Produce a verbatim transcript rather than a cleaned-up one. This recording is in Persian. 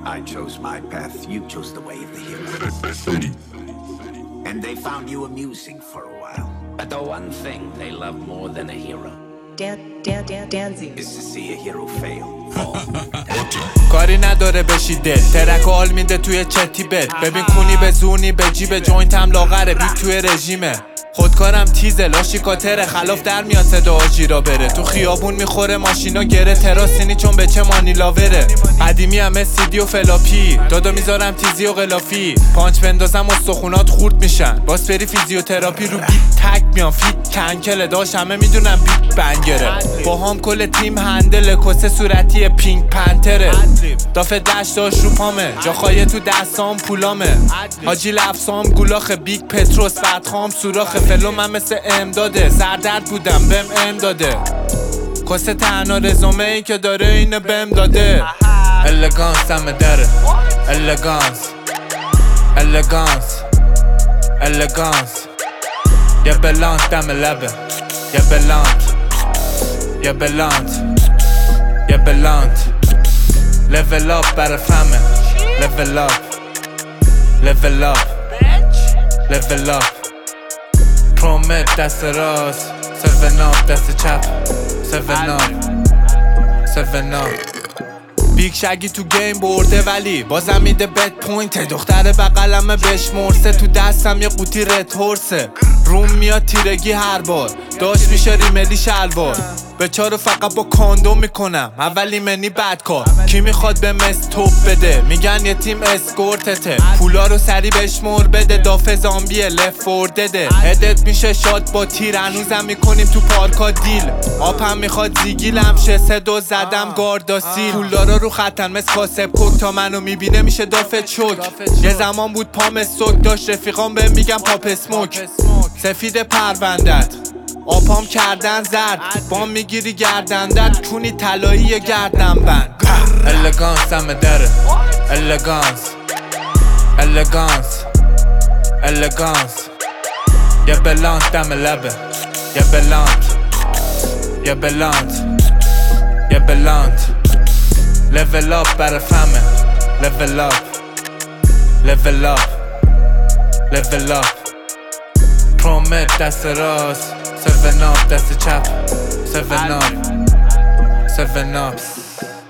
I chose my path, you chose the way of the hero. And they found you amusing for a while. But the one thing they love more than a hero Dan, dan, dan, dancing is to see a hero fail. کاری نداره بشی دل ترک و حال میده توی چتی بد ببین کونی به زونی به جیب جوینت هم لاغره بیگ توی رژیمه خودکارم تیزه لاشیکاتره خلاف در میاد صدا آجی را بره تو خیابون میخوره ماشینا گره تراسینی چون به چه مانیلاوره قدیمی همه سیدی و فلاپی دادا میذارم تیزی و غلافی پانچ بندازم استخونات خورد میشن باز بری فیزیوتراپی رو بیت تک میان فیت کنکله داش همه میدونم بیت بنگره با هم کل تیم هندل کسه صورتی پینک پنتره دافه دشت داشت رو پامه جاخایه تو دستام پولامه حاجی لفظام گولاخ بیگ پتروس بدخام سوراخ فلوم هم مثل امداده سردرد بودم بهم ام داده کسه تنها رزومه ای که داره اینه بهم داده الگانس همه داره الگانس الگانس الگانس یه بلانت دم لبه یه بلانت یه بلانت یه بلانت لیول اپ برا فهمه لیول اپ لیول اپ لیول اپ پرومت دست راست سون اپ دست چپ سون اپ سون اپ بیگ شگی تو گیم برده ولی بازم میده بد پوینت دختر بغلمه بهش مرسه تو دستم یه قوطی رد هورسه روم میاد تیرگی هر بار داشت میشه ریملی شلوار به چارو فقط با کاندوم میکنم اولی منی بد کار کی میخواد به مس توپ بده میگن یه تیم اسکورتته پولا رو سری بشمر بده دافه زامبیه لفوردده ادت میشه شاد با تیر هنوزم میکنیم تو پارکا دیل آپم میخواد زیگیلم شه سه دو زدم گارداسیل پولدارا رو خطن مثل کاسب کوک تا منو میبینه میشه دافه چوک یه زمان بود پام سوک داشت رفیقام بهم میگم پاپ اسموک سفید پروندت آپام کردن زرد بام میگیری گردندت کونی طلایی گردن بند الگانس همه داره الگانس الگانس الگانس یه بلانت دم لبه یه بلانت یه بلانت یه بلانت لیول اپ برا فهمه لیول اپ لیول اپ لیول اپ پرومت دست راست سون اپ دست چپ سون اپ سون اپ